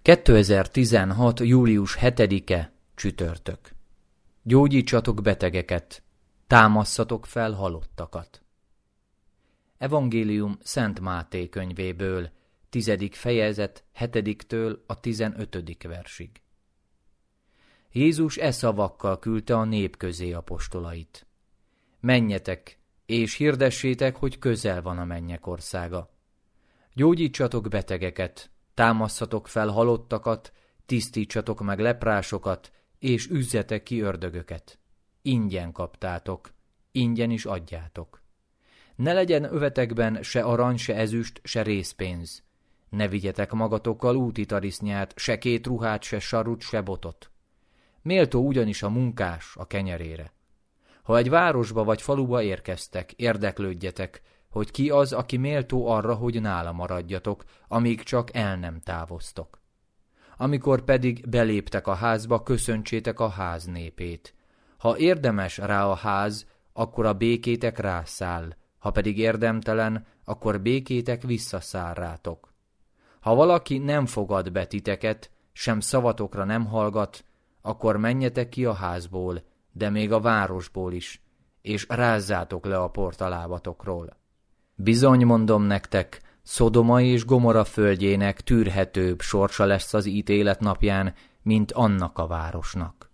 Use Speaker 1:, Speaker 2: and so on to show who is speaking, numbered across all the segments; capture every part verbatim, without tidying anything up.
Speaker 1: kétezer-tizenhat. július hetedike csütörtök. Gyógyítsatok betegeket, támasszatok fel halottakat. Evangélium Szent Máté könyvéből, tizedik fejezet, hetediktől a tizenötödik versig. Jézus e szavakkal küldte a nép közé apostolait. Menjetek, és hirdessétek, hogy közel van a mennyek országa. Gyógyítsatok betegeket, támasszatok fel halottakat, tisztítsatok meg leprásokat, és üzzetek ki ördögöket. Ingyen kaptátok, ingyen is adjátok. Ne legyen övetekben se arany, se ezüst, se rézpénz. Ne vigyetek magatokkal úti tarisznyát, se két ruhát, se sarut, se botot. Méltó ugyanis a munkás a kenyerére. Ha egy városba vagy faluba érkeztek, érdeklődjetek, hogy ki az, aki méltó arra, hogy nála maradjatok, amíg csak el nem távoztok. Amikor pedig beléptek a házba, köszöntsétek a ház népét. Ha érdemes rá a ház, akkor a békétek rászáll, ha pedig érdemtelen, akkor békétek visszaszáll rátok. Ha valaki nem fogad be titeket, sem szavatokra nem hallgat, akkor menjetek ki a házból, de még a városból is, és rázzátok le a port a lábatokról. Bizony mondom nektek, Szodoma és Gomora földjének tűrhetőbb sorsa lesz az ítélet napján, mint annak a városnak.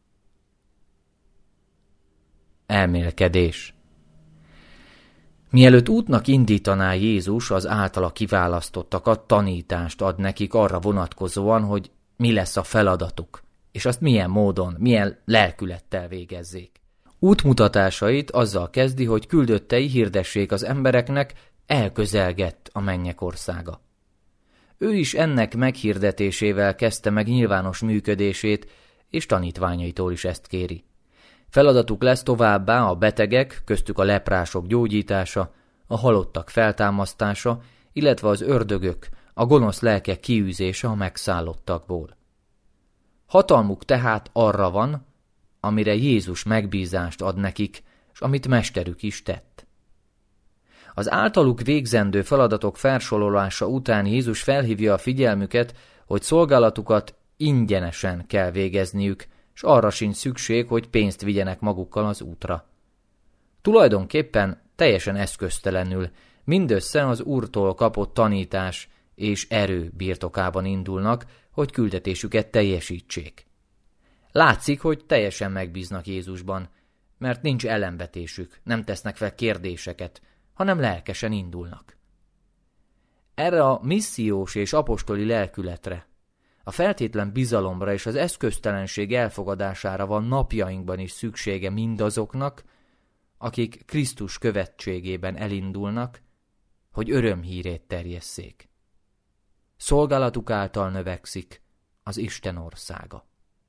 Speaker 1: Elmélkedés. Mielőtt útnak indítaná Jézus az általa kiválasztottakat, tanítást ad nekik arra vonatkozóan, hogy mi lesz a feladatuk, és azt milyen módon, milyen lelkülettel végezzék. Útmutatásait azzal kezdi, hogy küldöttei hirdessék az embereknek, elközelgett a mennyek országa. Ő is ennek meghirdetésével kezdte meg nyilvános működését, és tanítványaitól is ezt kéri. Feladatuk lesz továbbá a betegek, köztük a leprások gyógyítása, a halottak feltámasztása, illetve az ördögök, a gonosz lelkek kiűzése a megszállottakból. Hatalmuk tehát arra van, amire Jézus megbízást ad nekik, és amit mesterük is tett. Az általuk végzendő feladatok felsorolása után Jézus felhívja a figyelmüket, hogy szolgálatukat ingyenesen kell végezniük, és arra sincs szükség, hogy pénzt vigyenek magukkal az útra. Tulajdonképpen teljesen eszköztelenül, mindössze az Úrtól kapott tanítás és erő birtokában indulnak, hogy küldetésüket teljesítsék. Látszik, hogy teljesen megbíznak Jézusban, mert nincs ellenvetésük, nem tesznek fel kérdéseket, hanem lelkesen indulnak. Erre a missziós és apostoli lelkületre, a feltétlen bizalomra és az eszköztelenség elfogadására van napjainkban is szüksége mindazoknak, akik Krisztus követségében elindulnak, hogy örömhírét terjesszék. Szolgálatuk által növekszik az Isten országa.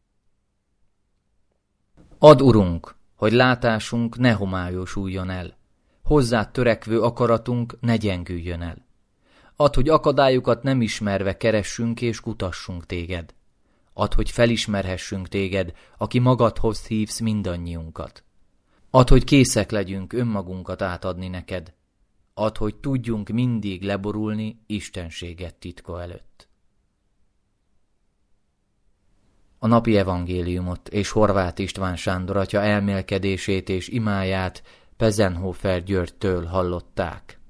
Speaker 1: Add, Urunk, hogy látásunk ne homályosuljon el, hozzád törekvő akaratunk ne gyengüljön el. Add, hogy akadályokat nem ismerve keressünk és kutassunk téged. Add, hogy felismerhessünk téged, aki magadhoz hívsz mindannyiunkat. Add, hogy készek legyünk önmagunkat átadni neked. Add, hogy tudjunk mindig leborulni istenséget titka előtt. A napi evangéliumot és Horváth István Sándor atya elmélkedését és imáját Pezenhofer Györgytől hallották.